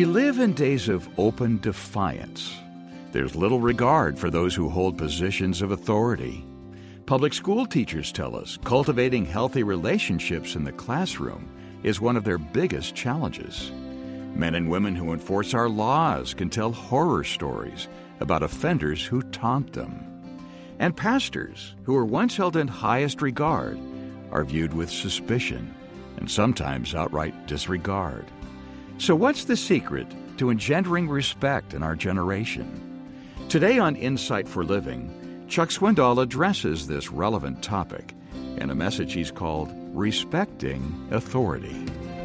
We live in days of open defiance. There's little regard for those who hold positions of authority. Public school teachers tell us cultivating healthy relationships in the classroom is one of their biggest challenges. Men and women who enforce our laws can tell horror stories about offenders who taunt them. And pastors, who were once held in highest regard, are viewed with suspicion and sometimes outright disregard. So what's the secret to engendering respect in our generation? Today on Insight for Living, Chuck Swindoll addresses this relevant topic in a message he's called Respecting Authority.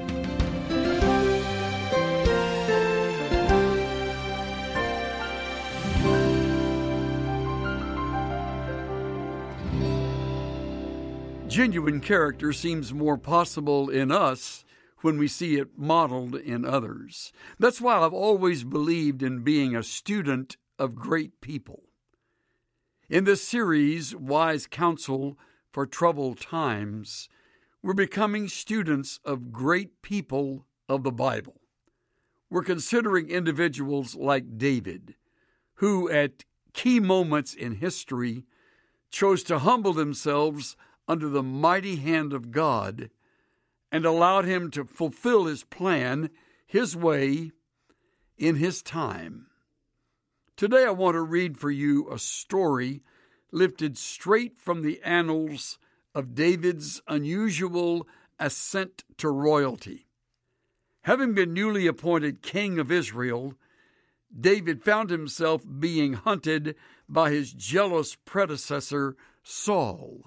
Genuine character seems more possible in us when we see it modeled in others. That's why I've always believed in being a student of great people. In this series, Wise Counsel for Troubled Times, we're becoming students of great people of the Bible. We're considering individuals like David, who at key moments in history chose to humble themselves under the mighty hand of God and allowed him to fulfill his plan, his way, in his time. Today I want to read for you a story lifted straight from the annals of David's unusual ascent to royalty. Having been newly appointed king of Israel, David found himself being hunted by his jealous predecessor, Saul.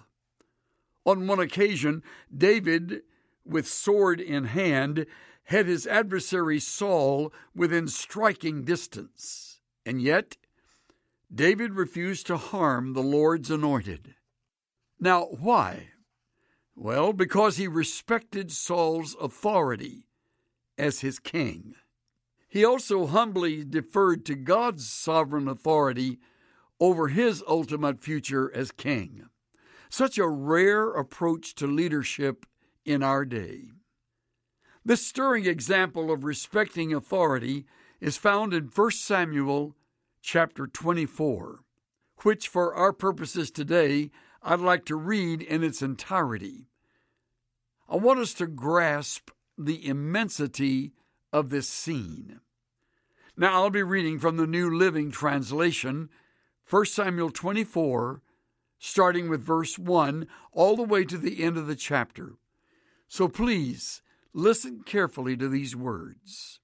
On one occasion, David, with sword in hand, had his adversary Saul within striking distance. And yet, David refused to harm the Lord's anointed. Now, why? Well, because he respected Saul's authority as his king. He also humbly deferred to God's sovereign authority over his ultimate future as king. Such a rare approach to leadership in our day. This stirring example of respecting authority is found in 1 Samuel chapter 24, which for our purposes today, I'd like to read in its entirety. I want us to grasp the immensity of this scene. Now I'll be reading from the New Living Translation, 1 Samuel 24, starting with verse 1 all the way to the end of the chapter. So please listen carefully to these words.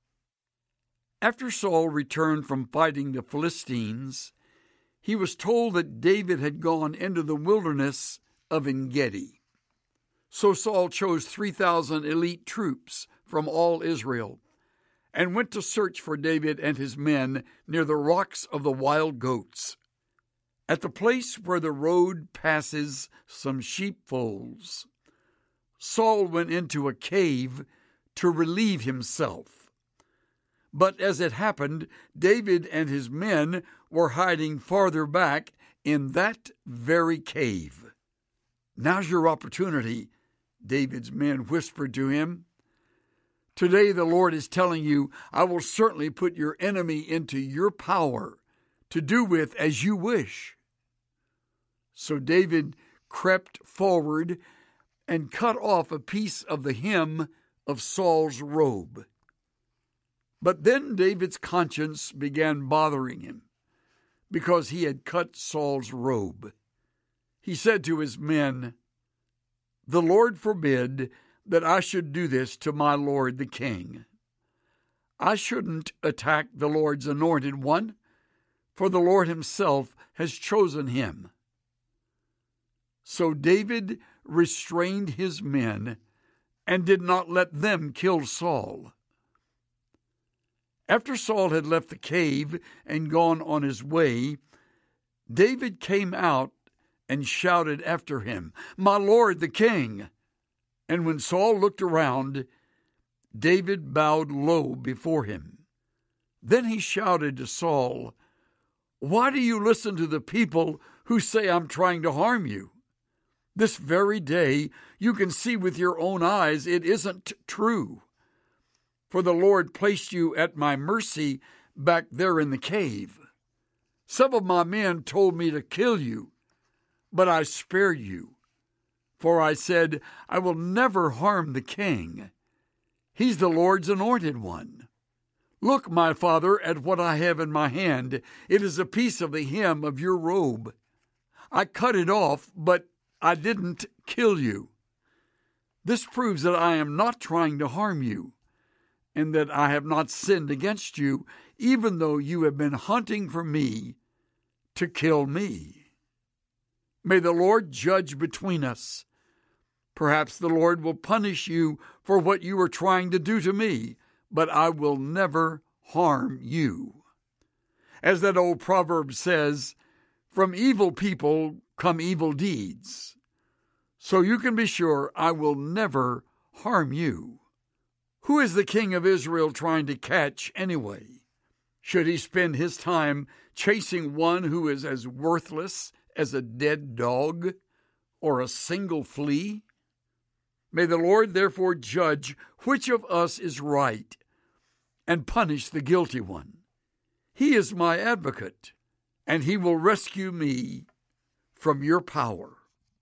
After Saul returned from fighting the Philistines, he was told that David had gone into the wilderness of En-Gedi. So Saul chose 3,000 elite troops from all Israel and went to search for David and his men near the rocks of the wild goats, at the place where the road passes some sheepfolds. Saul went into a cave to relieve himself. But as it happened, David and his men were hiding farther back in that very cave. Now's your opportunity, David's men whispered to him. Today the Lord is telling you, I will certainly put your enemy into your power to do with as you wish. So David crept forward and cut off a piece of the hem of Saul's robe. But then David's conscience began bothering him because he had cut Saul's robe. He said to his men, "The Lord forbid that I should do this to my lord the king. I shouldn't attack the Lord's anointed one, for the Lord himself has chosen him." So David restrained his men and did not let them kill Saul. After Saul had left the cave and gone on his way, David came out and shouted after him, "My lord the king!" And when Saul looked around, David bowed low before him. Then he shouted to Saul, "Why do you listen to the people who say I'm trying to harm you? This very day you can see with your own eyes it isn't true. for the Lord placed you at my mercy back there in the cave. Some of my men told me to kill you, but I spared you. For I said, I will never harm the king. He's the Lord's anointed one. Look, my father, at what I have in my hand. It is a piece of the hem of your robe. I cut it off, but I didn't kill you. This proves that I am not trying to harm you, and that I have not sinned against you, even though you have been hunting for me to kill me. May the Lord judge between us. Perhaps the Lord will punish you for what you are trying to do to me, but I will never harm you. As that old proverb says, from evil people come evil deeds. So you can be sure I will never harm you. Who is the king of Israel trying to catch anyway? Should he spend his time chasing one who is as worthless as a dead dog or a single flea? May the Lord therefore judge which of us is right and punish the guilty one. He is my advocate, and he will rescue me from your power.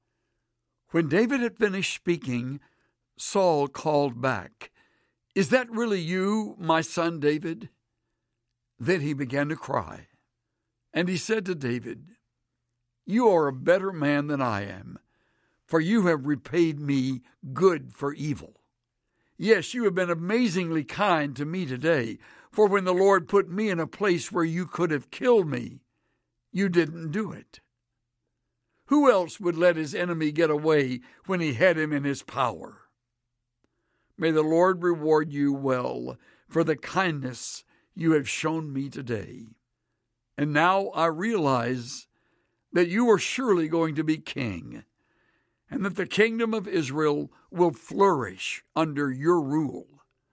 When David had finished speaking, Saul called back, Is that really you, my son David? Then he began to cry, and he said to David, You are a better man than I am, for you have repaid me good for evil. Yes, you have been amazingly kind to me today, for when the Lord put me in a place where you could have killed me, you didn't do it. Who else would let his enemy get away when he had him in his power? May the Lord reward you well for the kindness you have shown me today. And now I realize that you are surely going to be king, and that the kingdom of Israel will flourish under your rule.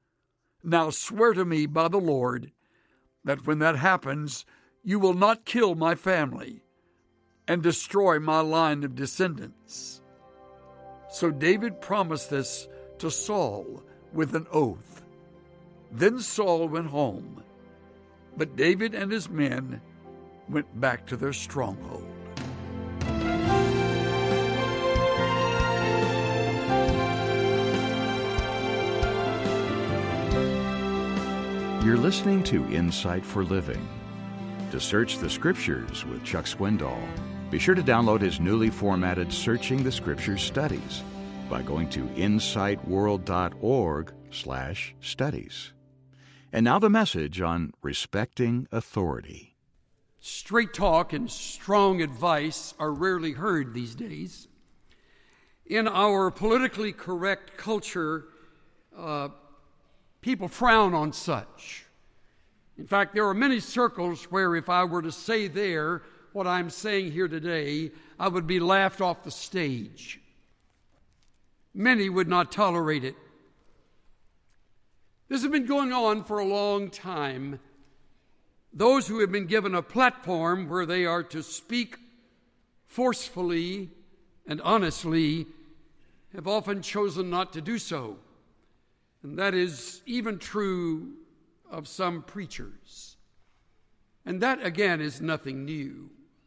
Now swear to me by the Lord that when that happens, you will not kill my family and destroy my line of descendants. So David promised this to Saul with an oath. Then Saul went home, but David and his men went back to their stronghold. You're listening to Insight for Living. To search the Scriptures with Chuck Swindoll, be sure to download his newly formatted Searching the Scriptures studies by going to insightworld.org/studies. And now the message on respecting authority. Straight talk and strong advice are rarely heard these days. In our politically correct culture, people frown on such. In fact, there are many circles where if I were to say there what I'm saying here today, I would be laughed off the stage. Many would not tolerate it. This has been going on for a long time. Those who have been given a platform where they are to speak forcefully and honestly have often chosen not to do so. And that is even true of some preachers. And that, again, is nothing new.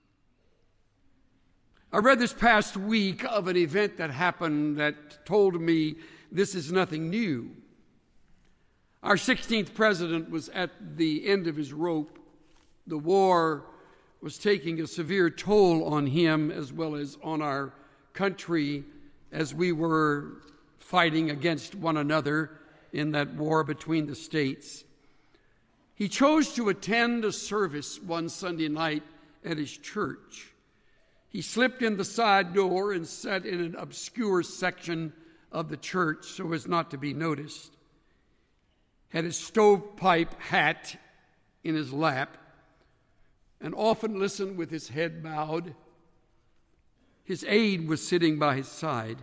I read this past week of an event that happened that told me this is nothing new. Our 16th president was at the end of his rope. The war was taking a severe toll on him as well as on our country as we were fighting against one another in that war between the states. He chose to attend a service one Sunday night at his church. He slipped in the side door and sat in an obscure section of the church so as not to be noticed. Had his stovepipe hat in his lap and often listened with his head bowed. His aide was sitting by his side.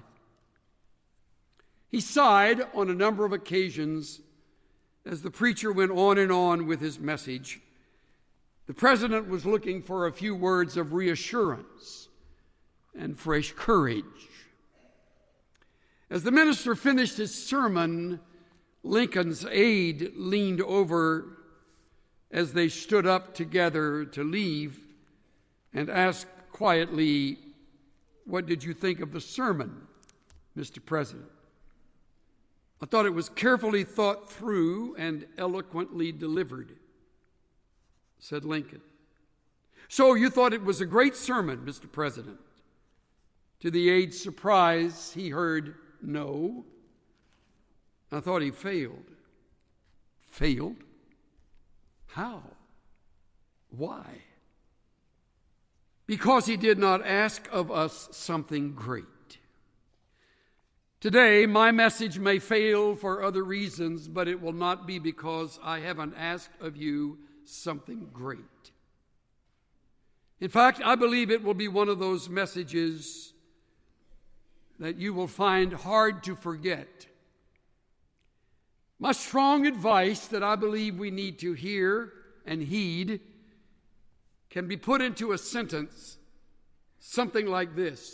He sighed on a number of occasions as the preacher went on and on with his message. The president was looking for a few words of reassurance and fresh courage. As the minister finished his sermon, Lincoln's aide leaned over as they stood up together to leave and asked quietly, "What did you think of the sermon, Mr. President?" "I thought it was carefully thought through and eloquently delivered," said Lincoln. "So you thought it was a great sermon, Mr. President?" To the aide's surprise, he heard, "No. I thought he failed." "Failed? How? Why?" "Because he did not ask of us something great." Today, my message may fail for other reasons, but it will not be because I haven't asked of you something great. In fact, I believe it will be one of those messages that you will find hard to forget. My strong advice that I believe we need to hear and heed can be put into a sentence, something like this: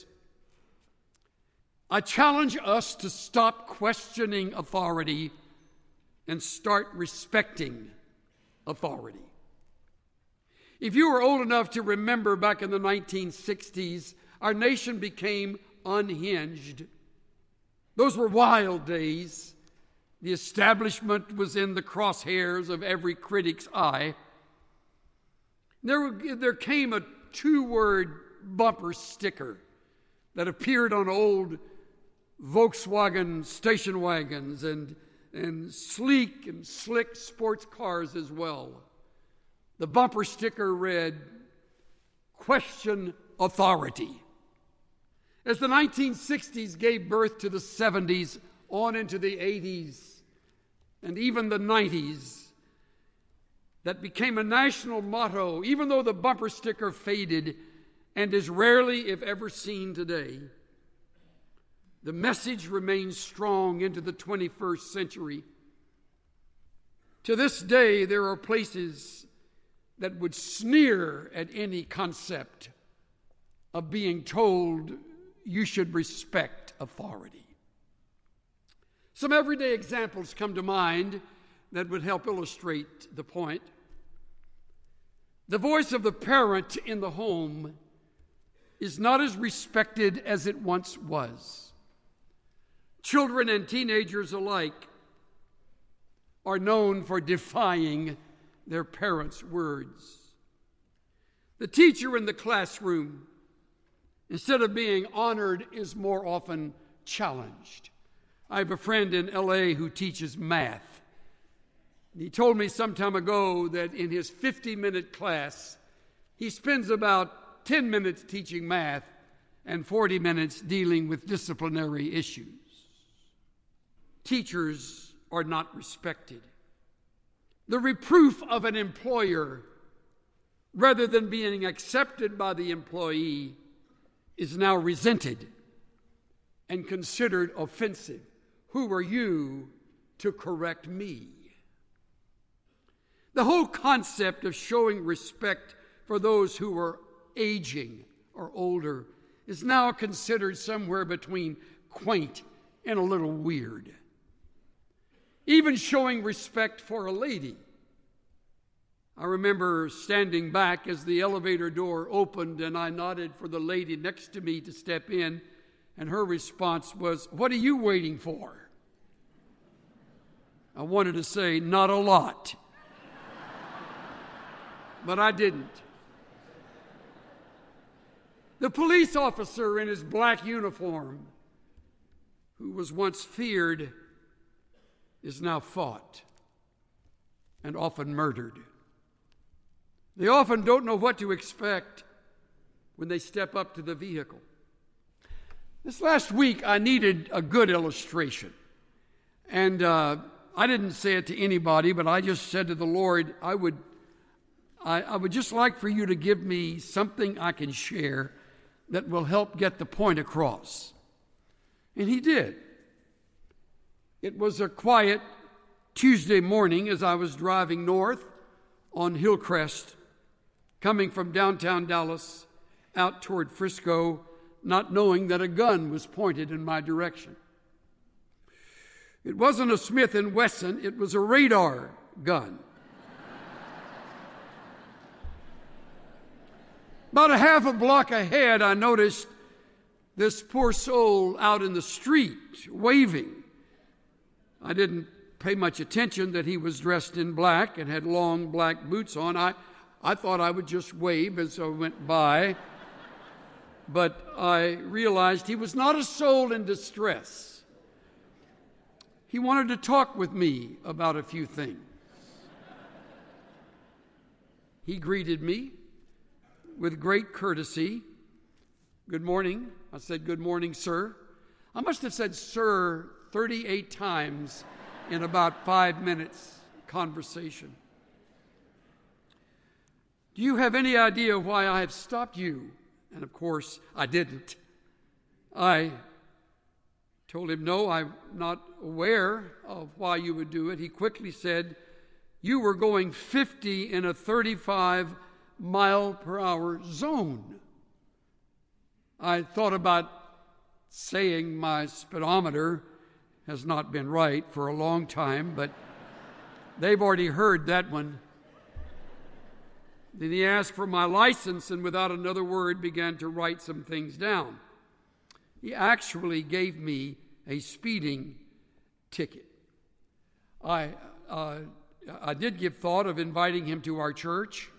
I challenge us to stop questioning authority and start respecting authority. If you were old enough to remember back in the 1960s, our nation became unhinged. Those were wild days. The establishment was in the crosshairs of every critic's eye. There came a 2-word bumper sticker that appeared on old Volkswagen station wagons and sleek and slick sports cars as well. The bumper sticker read, "Question authority." As the 1960s gave birth to the 70s, on into the 80s, and even the 90s, that became a national motto, even though the bumper sticker faded and is rarely, if ever, seen today. The message remains strong into the 21st century. To this day, there are places that would sneer at any concept of being told you should respect authority. Some everyday examples come to mind that would help illustrate the point. The voice of the parent in the home is not as respected as it once was. Children and teenagers alike are known for defying their parents' words. The teacher in the classroom, instead of being honored, is more often challenged. I have a friend in LA who teaches math. He told me some time ago that in his 50-minute class, he spends about 10 minutes teaching math and 40 minutes dealing with disciplinary issues. Teachers are not respected. The reproof of an employer, rather than being accepted by the employee, is now resented and considered offensive. Who are you to correct me? The whole concept of showing respect for those who are aging or older is now considered somewhere between quaint and a little weird. Even showing respect for a lady. I remember standing back as the elevator door opened and I nodded for the lady next to me to step in, and her response was, "What are you waiting for?" I wanted to say, "Not a lot." But I didn't. The police officer in his black uniform, who was once feared, is now fought and often murdered. They often don't know what to expect when they step up to the vehicle. This last week, I needed a good illustration. And I didn't say it to anybody, but I just said to the Lord, I would just like for you to give me something I can share that will help get the point across. And he did. It was a quiet Tuesday morning as I was driving north on Hillcrest, coming from downtown Dallas out toward Frisco, not knowing that a gun was pointed in my direction. It wasn't a Smith & Wesson, it was a radar gun. About a half a block ahead, I noticed this poor soul out in the street waving. I didn't pay much attention that he was dressed in black and had long black boots on. I thought I would just wave as I went by, but I realized he was not a soul in distress. He wanted to talk with me about a few things. He greeted me with great courtesy. Good morning. I said, good morning, sir. I must have said sir 38 times in about 5 minutes conversation. Do you have any idea why I have stopped you? And of course, I didn't. I told him, no, I'm not aware of why you would do it. He quickly said, you were going 50 in a 35-mile-per-hour zone. I thought about saying my speedometer has not been right for a long time, but they've already heard that one. Then he asked for my license and without another word began to write some things down. He actually gave me a speeding ticket. I did give thought of inviting him to our church.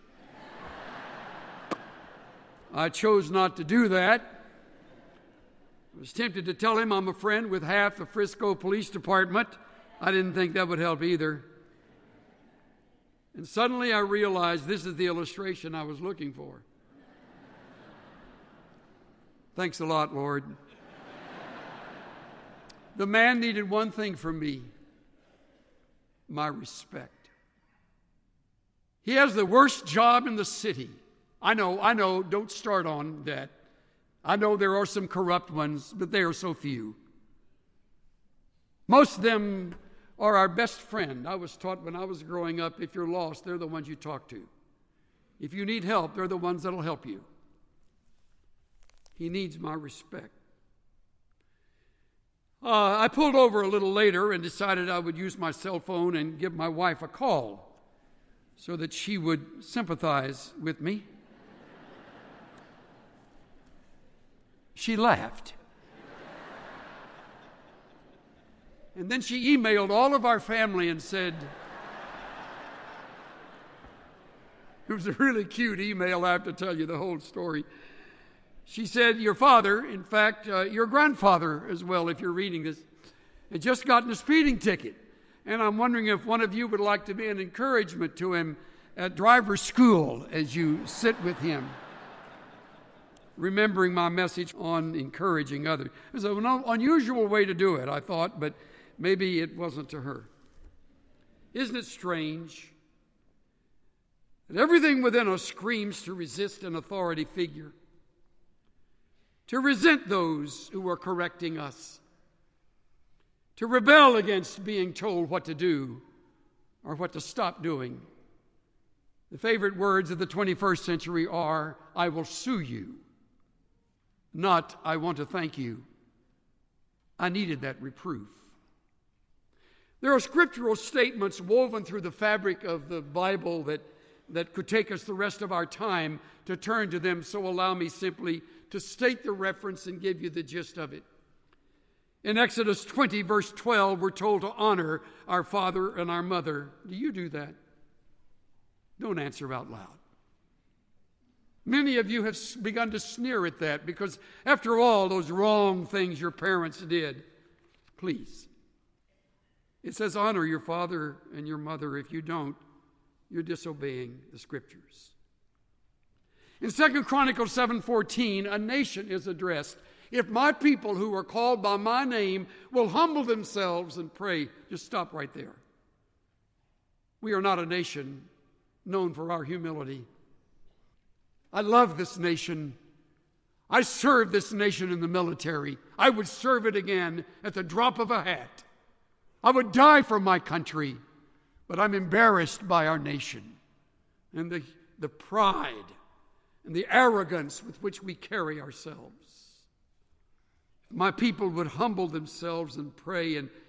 I chose not to do that. I was tempted to tell him I'm a friend with half the Frisco Police Department. I didn't think that would help either. And suddenly I realized this is the illustration I was looking for. Thanks a lot, Lord. The man needed one thing from me, my respect. He has the worst job in the city. I know, don't start on that. I know there are some corrupt ones, but they are so few. Most of them are our best friend. I was taught when I was growing up, if you're lost, they're the ones you talk to. If you need help, they're the ones that'll help you. He needs my respect. I pulled over a little later and decided I would use my cell phone and give my wife a call so that she would sympathize with me. She laughed. And then she emailed all of our family and said, it was a really cute email, I have to tell you the whole story. She said, your father, in fact, your grandfather as well, if you're reading this, had just gotten a speeding ticket. And I'm wondering if one of you would like to be an encouragement to him at driver's school as you sit with him. Remembering my message on encouraging others. It was an unusual way to do it, I thought, but maybe it wasn't to her. Isn't it strange that everything within us screams to resist an authority figure, to resent those who are correcting us, to rebel against being told what to do or what to stop doing? The favorite words of the 21st century are, I will sue you. Not, I want to thank you. I needed that reproof. There are scriptural statements woven through the fabric of the Bible that could take us the rest of our time to turn to them, so allow me simply to state the reference and give you the gist of it. In Exodus 20, verse 12, we're told to honor our father and our mother. Do you do that? Don't answer out loud. Many of you have begun to sneer at that because, after all, those wrong things your parents did. Please. It says honor your father and your mother. If you don't, you're disobeying the Scriptures. In 2 Chronicles 7:14, a nation is addressed. If my people who are called by my name will humble themselves and pray. Just stop right there. We are not a nation known for our humility. I love this nation. I served this nation in the military. I would serve it again at the drop of a hat. I would die for my country, but I'm embarrassed by our nation and the pride and the arrogance with which we carry ourselves. If my people would humble themselves and pray and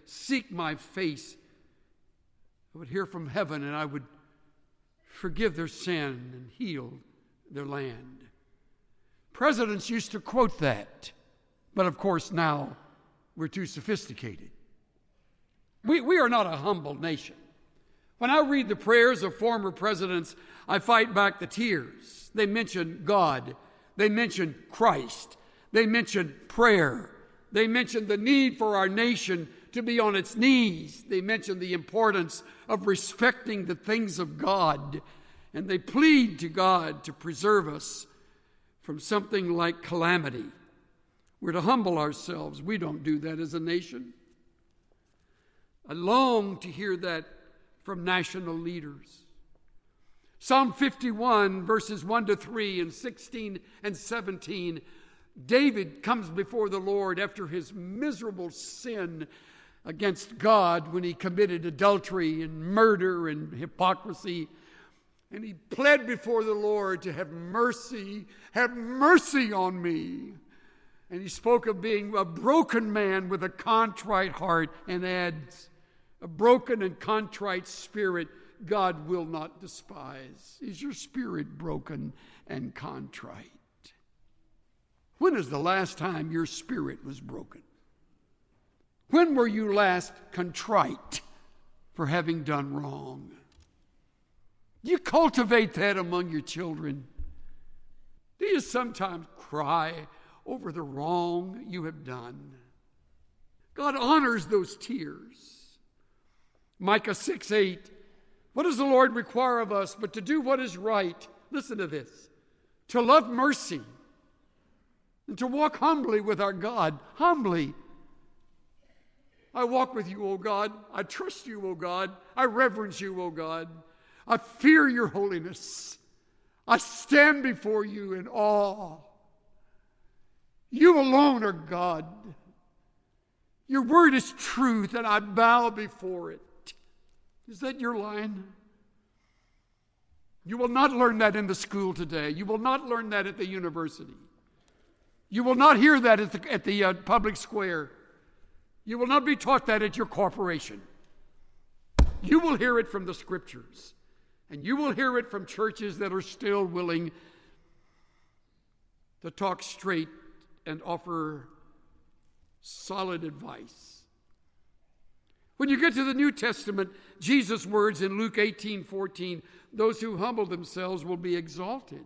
seek my face, I would hear from heaven and I would forgive their sin and heal their land. Presidents used to quote that, but of course now we're too sophisticated. We are not a humble nation. When I read the prayers of former presidents, I fight back the tears. They mention God. They mention Christ. They mention prayer. They mention the need for our nation to be on its knees. They mention the importance of respecting the things of God. And they plead to God to preserve us from something like calamity. We're to humble ourselves. We don't do that as a nation. I long to hear that from national leaders. Psalm 51, verses 1 to 3 and 16 and 17, David comes before the Lord after his miserable sin against God when he committed adultery and murder and hypocrisy. And he pled before the Lord to have mercy on me. And he spoke of being a broken man with a contrite heart and adds, a broken and contrite spirit God will not despise. Is your spirit broken and contrite? When is the last time your spirit was broken? When were you last contrite for having done wrong? Do you cultivate that among your children? Do you sometimes cry over the wrong you have done? God honors those tears. Micah 6:8, what does the Lord require of us but to do what is right? Listen to this. To love mercy and to walk humbly with our God. Humbly. I walk with you, O God. I trust you, O God. I reverence you, O God. I fear your holiness. I stand before you in awe. You alone are God. Your word is truth, and I bow before it. Is that your line? You will not learn that in the school today. You will not learn that at the university. You will not hear that at the public square. You will not be taught that at your corporation. You will hear it from the Scriptures. And you will hear it from churches that are still willing to talk straight and offer solid advice. When you get to the New Testament, Jesus' words in Luke 18:14, those who humble themselves will be exalted.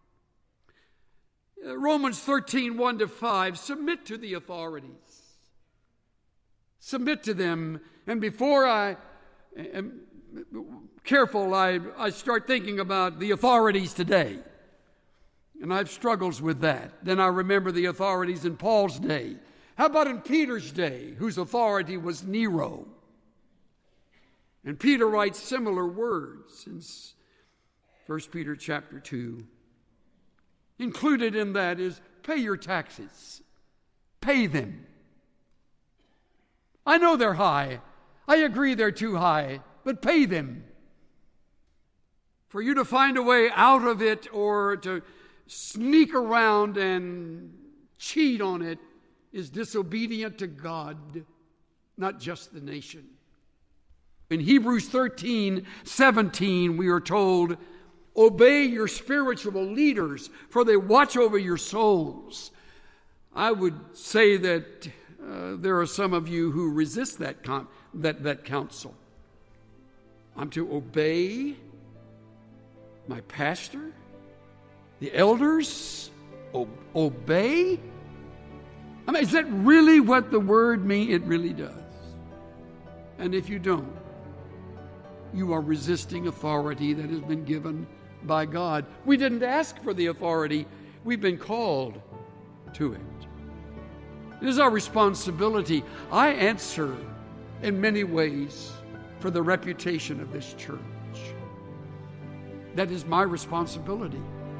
Romans 13:1 to 5, submit to the authorities. Submit to them. And before I am careful, I start thinking about the authorities today. And I have struggles with that. Then I remember the authorities in Paul's day. How about in Peter's day, whose authority was Nero? And Peter writes similar words in 1 Peter chapter 2. Included in that is pay your taxes. Pay them. I know they're high. I agree they're too high, but pay them. For you to find a way out of it or to sneak around and cheat on it is disobedient to God, not just the nation. In Hebrews 13:17, we are told, obey your spiritual leaders, for they watch over your souls. I would say that there are some of you who resist that counsel. I'm to obey my pastor, the elders, obey? I mean, is that really what the word means? It really does. And if you don't, you are resisting authority that has been given by God. We didn't ask for the authority. We've been called to it. It is our responsibility. I answer in many ways for the reputation of this church. That is my responsibility.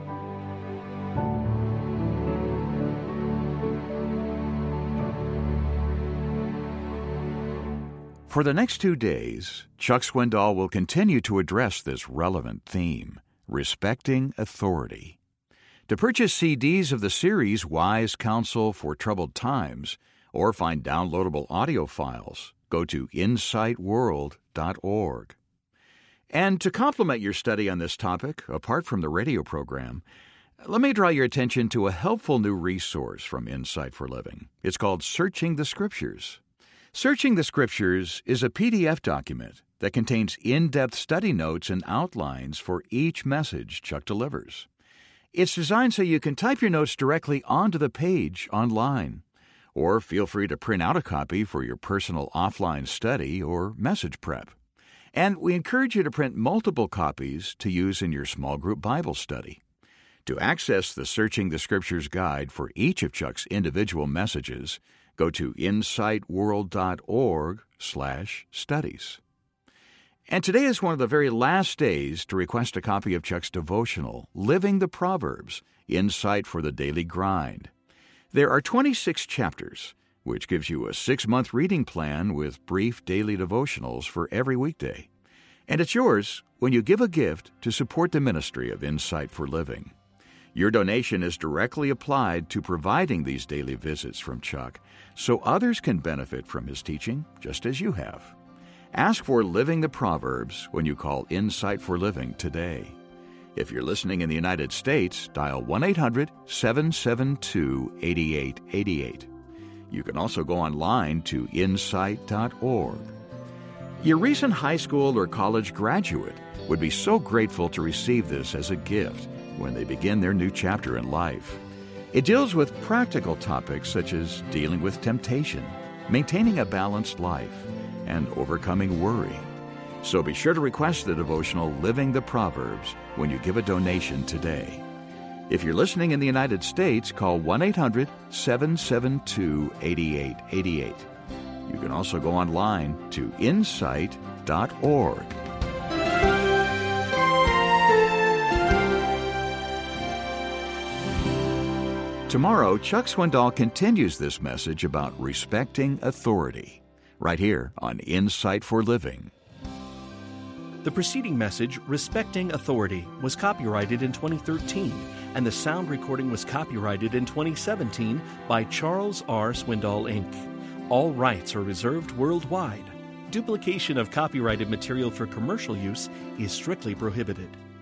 For the next 2 days, Chuck Swindoll will continue to address this relevant theme, respecting authority. To purchase CDs of the series Wise Counsel for Troubled Times, or find downloadable audio files, go to insightworld.org. And to complement your study on this topic, apart from the radio program, let me draw your attention to a helpful new resource from Insight for Living. It's called Searching the Scriptures. Searching the Scriptures is a PDF document that contains in-depth study notes and outlines for each message Chuck delivers. It's designed so you can type your notes directly onto the page online, or feel free to print out a copy for your personal offline study or message prep. And we encourage you to print multiple copies to use in your small group Bible study. To access the Searching the Scriptures guide for each of Chuck's individual messages, go to insightworld.org/studies. And today is one of the very last days to request a copy of Chuck's devotional, Living the Proverbs, Insight for the Daily Grind. There are 26 chapters, which gives you a 6-month reading plan with brief daily devotionals for every weekday. And it's yours when you give a gift to support the ministry of Insight for Living. Your donation is directly applied to providing these daily visits from Chuck, so others can benefit from his teaching just as you have. Ask for Living the Proverbs when you call Insight for Living today. If you're listening in the United States, dial 1-800-772-8888. You can also go online to insight.org. Your recent high school or college graduate would be so grateful to receive this as a gift when they begin their new chapter in life. It deals with practical topics such as dealing with temptation, maintaining a balanced life, and overcoming worry. So be sure to request the devotional Living the Proverbs when you give a donation today. If you're listening in the United States, call 1-800-772-8888. You can also go online to insight.org. Tomorrow, Chuck Swindoll continues this message about respecting authority, right here on Insight for Living. The preceding message, Respecting Authority, was copyrighted in 2013, and the sound recording was copyrighted in 2017 by Charles R. Swindoll, Inc. All rights are reserved worldwide. Duplication of copyrighted material for commercial use is strictly prohibited.